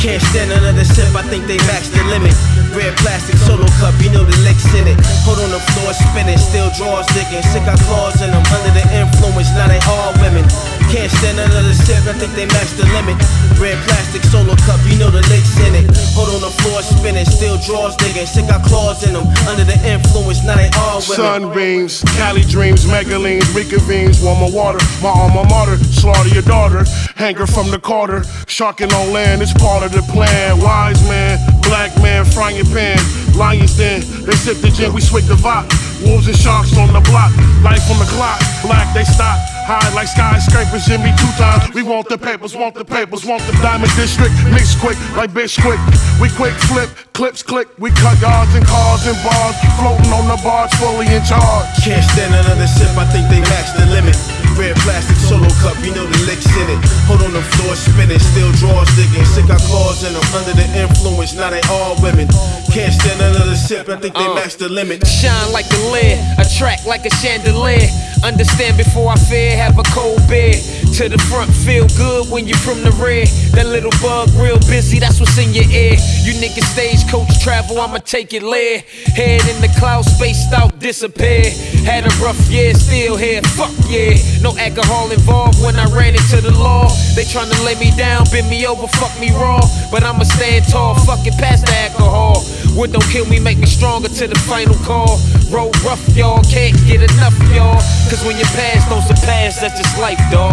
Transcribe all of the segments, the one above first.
Can't stand another sip, I think they maxed the limit. Red plastic solo cup, you know the licks in it. Hold on the floor spinning, still drawers digging. Sick got claws in them, under the influence, now they all women. Can't stand another sip, I think they maxed the limit. Red plastic solo cup, you know the licks in it. Hold on the floor spinning, still drawers digging. Sick got claws in them, under the influence, now they all women. Sunbeams, Cali dreams, megalines, Ricavines, warm my water, my alma mater, slaughter your daughter. Hanger from the Carter, sharking on land, it's part of the plan. Wise man, black man, frying pan, lions den, they sip the gin, we swig the vodka. Wolves and sharks on the block, life on the clock, black they stop. High like skyscrapers, Jimmy 2 times. We want the papers, want the papers, want the diamond district. Mix quick like bitch quick. We quick flip, clips click. We cut yards and cars and bars. Floating on the barge, fully in charge. Can't stand another sip, I think they maxed the limit. Red plastic solo cup, you know the licks in it. Hold on the floor spinning, still drawers digging. Sick got claws in them, under the influence, now they all women. Can't stand another sip, I think they maxed the limit. Shine like a lid, attract like a chandelier. Understand before I fear, have a cold beer. To the front, feel good when you're from the rear. That little bug real busy, that's what's in your ear. You niggas stagecoach travel, I'ma take it leer. Head in the clouds, spaced out, disappear. Had a rough year, still here, fuck yeah. No alcohol involved when I ran into the law. They tryna lay me down, bend me over, fuck me raw. But I'ma stand tall, fuck it past the alcohol. What don't kill me, make me stronger to the final call. Roll rough, y'all, can't get enough, y'all. Cause when your past knows the past, that's just life, dawg.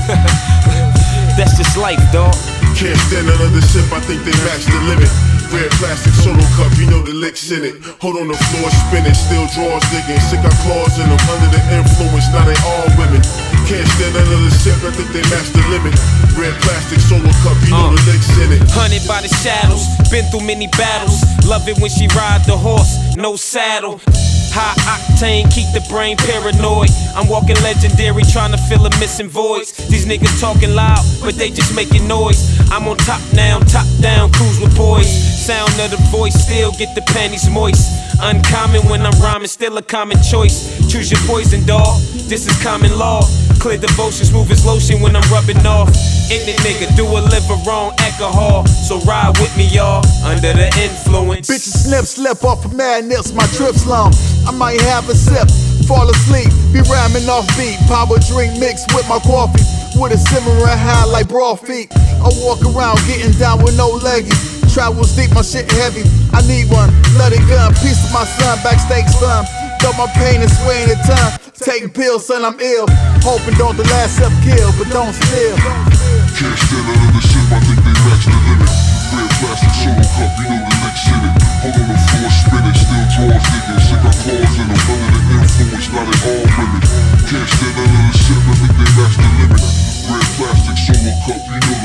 That's just life, dawg. Can't stand another sip, I think they maxed the limit. Red plastic solo cup, you know the licks in it. Hold on the floor spinning, still drawers digging. Sick got claws in them, under the influence, now they all women. Can't stand another sip, I think they maxed the limit. Red plastic solo cup, you know the licks in it. Hunted by the shadows, been through many battles. Love it when she ride the horse, no saddle. High octane, keep the brain paranoid. I'm walking legendary, trying to fill a missing voice. These niggas talking loud, but they just making noise. I'm on top now, top down, cruise with poise. Sound of the voice, still get the panties moist. Uncommon when I'm rhyming, still a common choice. Choose your poison, dawg, this is common law. Clear devotion, smooth as lotion when I'm rubbing off. Any nigga do a liver wrong alcohol. So ride with me, y'all, under the influence. Bitches slip off of madness, my trip's long. I might have a sip, fall asleep, be rhyming off beat. Power drink mixed with my coffee, with a simmering high like broad feet. I walk around getting down with no leggies. Travels deep, my shit heavy, I need one. Let it gun, piece of my son, backstage fun. Though my pain is swaying the time. Taking pills, son, I'm ill. Hoping don't the last up kill, but don't steal. Can't stand another sip, I think they maxed the limit. Red plastic solo cup, you know the licks in it. Hold on the floor spinning, still drawers digging. Sick got claws in them, under the influence, now they all women. Can't stand another sip, I think they maxed the limit. Red plastic solo cup, you know